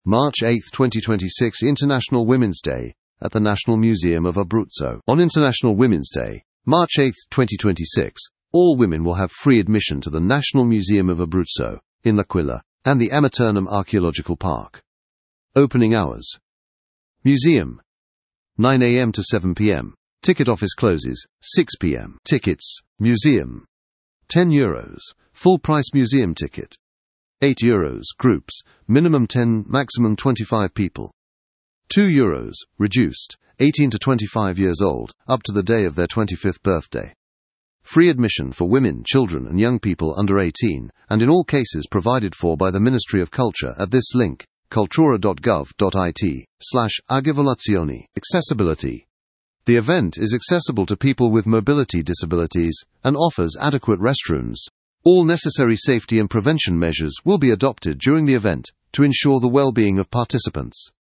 March 8, 2026, International Women's Day at the National Museum of Abruzzo. On International Women's Day, March 8, 2026, all women will have free admission to the National Museum of Abruzzo in L'Aquila and the Amiternum Archaeological Park. Opening hours: Museum, 9 a.m. to 7 p.m. Ticket office closes 6 p.m. Tickets: Museum, €10. Full price museum ticket, €8. Groups, minimum 10, maximum 25 people. €2. Reduced, 18 to 25 years old, up to the day of their 25th birthday. Free admission for women, children and young people under 18, and in all cases provided for by the Ministry of Culture at this link, cultura.gov.it/agevolazioni. Accessibility. The event is accessible to people with mobility disabilities and offers adequate restrooms. All necessary safety and prevention measures will be adopted during the event to ensure the well-being of participants.